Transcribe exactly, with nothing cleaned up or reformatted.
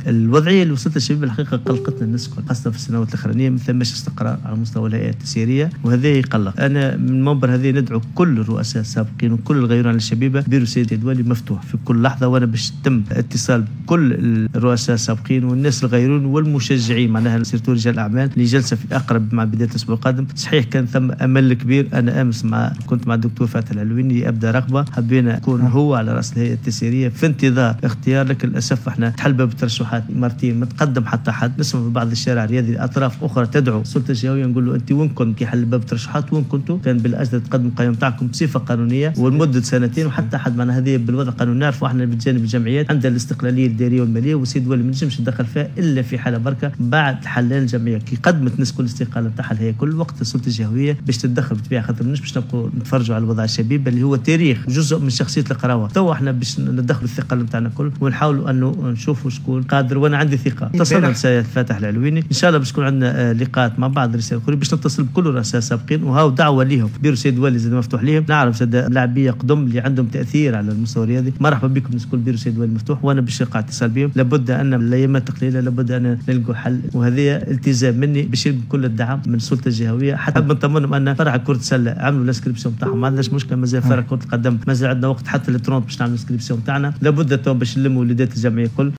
الوضعيه اللي وصلت الشباب الحقيقه قلقتنا الناس كل، خاصه في السنوات الاخرانيه ما ثماش استقرار على مستوى الهيئه التسييريه، وهذا يقلق. انا من المنبر هذه ندعو كل الرؤساء السابقين وكل الغيرون على الشبيبه، بيرو سيدي الدولي مفتوح في كل لحظه، وانا باش تم اتصال بكل الرؤساء السابقين والناس الغيرون والمشجعين، معناها سيرتو رجال الاعمال اللي جلسه في اقرب مع بدايه الاسبوع القادم. صحيح كان ثم امل كبير، انا امس مع كنت مع الدكتور فاتح العلويني ابدا رغبه، حبينا نكون هو على راس الهيئه التسييريه في انتظار اختيار، لكن للاسف احنا تحل باب الترشحات مرتين ما تقدم حتى حد. نسمع في بعض الشارع الرياضي اطراف اخرى تدعو السلطه الجهويه، نقول له انت وين كنت كي حل باب الترشحات؟ وين كنتوا؟ كان بالاجل تقدم القائمه بتاعكم بصفه قانونيه ولمده سنتين، وحتى حد معنا هذه بالوضع القانوني. نعرفوا احنا بجانب الجمعيات عندها الاستقلاليه الاداريه والماليه، والسيد ولي ما نجمش ندخل فيها الا في حاله بركه بعد حلال الجمعيه كي قدمت نسكوا الاستقاله بتاعها هي كل وقت السلطه الجهويه باش تتدخل بالطبيعه، خاطر مش باش نبقوا نتفرجوا على الوضع الشبيب اللي هو تاريخ جزء من شخصيه القراوه. تو احنا باش ندخلوا الثقه بتاعنا كل ونحاولوا انه نشوفوا شكون قادر، وانا عندي ثقه. اتصلنا بسيد فاتح العلويني ان شاء الله باش تكون عندنا لقاءات مع بعض رسائل اخرى باش نتصل بكل الرؤساء السابقين، وهاو دعوه ليهم بيرو سيد ولي زاد مفتوح ليهم. نعرف زاد لاعبيه قدم اللي عندهم تاثير على المستوى الرياضي، مرحبا بكم ناس كل بيرو سيد ولي مفتوح، وانا باش نقع اتصال بهم. لابد ان الايامات قليله، لابد ان نلقوا حل، وهذه التزام مني باش يلقوا كل الدعم من السلطه الجهويه، حتى بنطمنهم ان فرع كره السله عملوا الانسكريبسيون بتاعهم، ما عندناش مشكله. مازال فرع كره القدم مازال عندنا وقت حتى للترونت باش نعمل الانسكريبسيون بتاعنا. لابد تو باش نلموا وليدات الجمعيه كل.